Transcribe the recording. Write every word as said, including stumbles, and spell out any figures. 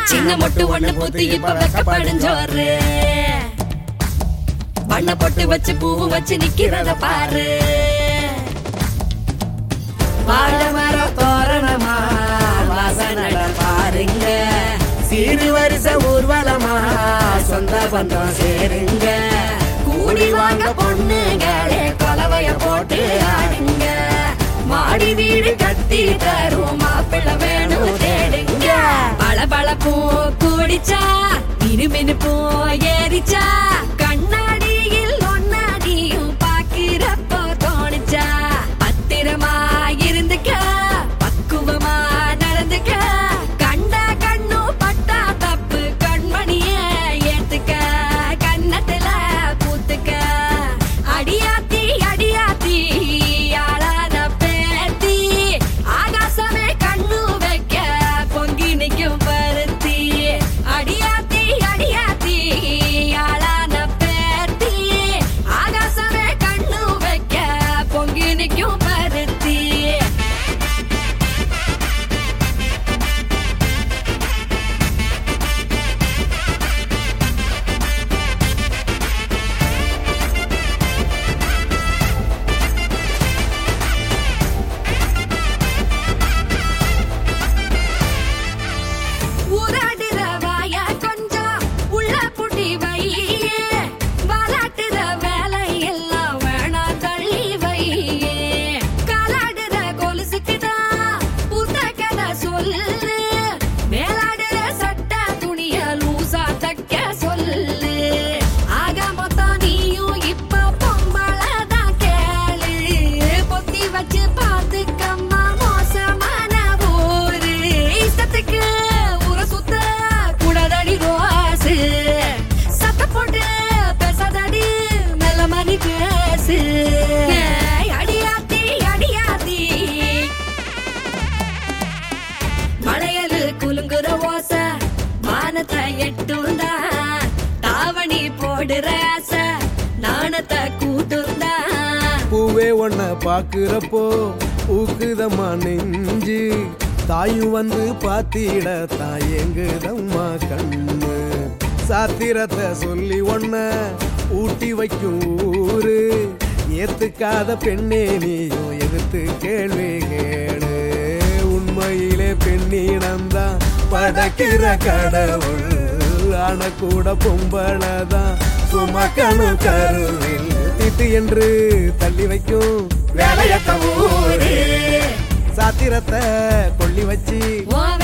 சின்ன மொட்டு ஒண்ணு பூத்து இப்ப வெக்கப்படிஞ்சோரு வண்ண பொட்டு வச்சு பூவு வச்சு நிக்கிறத பாரு வாழ மர தோரணமா வாசனட பாருங்க சீரு வரிச ஊர்வலமா சொந்த பந்தம் சேருங்க கூடி வாங்க பொண்ணுங்களே கொலவைய போட்டு ஆடுங்க மாடி வீடு கட்டி தரும் மாப்பிள்ள வேணும் தேடுங்க பல பழப்பும் கூடிச்சா மினுமினுப்பும் ஏறிச்சா கண்ணாடியில் ஒன்னாடியும் பாக்கிறப்போ தோணுச்சா பத்திரமா இருந்துக்க பக்குவமா நடந்துக்க கண்டா கண்ணும் பட்டா தப்பு கண்மணிய ஏத்துக்க கண்ணத்துல பூத்துக்க அடியாத்தி அடியாத்தி ஆளான பேத்தி ஆகாசமே கண்ணு வைக்க பொங்கி நிக்கும் பருத்தி அடியாத்தி அடியாத்தி ஆளான பேத்தி ஆகாசமே கண்ணு வைக்க பொங்கி நிக்கும் பருத்தி ஊராடுற வாய கொஞ்சம் உள்ள புட்டி வை வாலாட்டுற வேலை எல்லாம் வேணா தள்ளி வை காலாடுற கொலுசுக்குதான் புத்த கதை சொல்லு மேலாடுற சட்ட துணிய லூசா தைக்க சொல்லு ஆக மொத்தம் நீயும் இப்ப பொம்பளதான் கேளு பொத்தி வச்சு பாத்துக்கம்மா மோசமான ஊரு இஷ்டத்துக்கு ஊரை சுத்த கூடாதடி ரோசு சத்த போட்டு பேசாதடி மெல்ல மணி பேசு ஏய், அடியாத்தி அடியாத்தி மலையலு குலுங்குற ஓச வானத்தை எட்டுந்தா தாவணி போடுற ஆசை நாணத்தை கூட்டுந்தா பூவே ஒன்ன பாக்குறப்போ ஊக்குதம்மா நெஞ்சு தாயும் வந்து பாத்திட தாயங்குதம்மா கண்ணு சாத்திரத்தை சொல்லி ஒன்ன ஊட்டி வைக்கும் ஊரு ஏத்துக்காத பெண்ணே நீயும் எதிர்த்து கேள்வி கேளு உண்மையிலே பெண்ணிடம்தான் படைக்கிற கடவுள் ஆன கூட பொம்பளதான் சுமக்கணும் கருவில் திட்டு என்று தள்ளி வைக்கும் வேலையத்த ஊரு சாத்திரத்தை கொள்ளி வச்சு உன்